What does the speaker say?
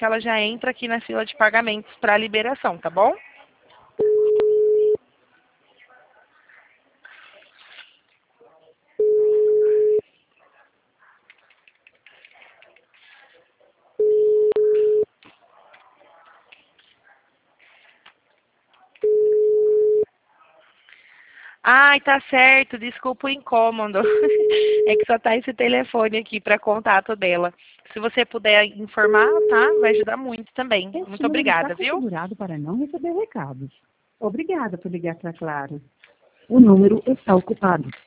que ela já entra aqui na fila de pagamentos para liberação, tá bom? Ai, tá certo, desculpa o incômodo. É que só tá esse telefone aqui para contato dela. Se você puder informar, tá? Vai ajudar muito também. Este Muito número está obrigada, viu? configurado para não receber recados. Obrigada por ligar para Claro. O número está ocupado.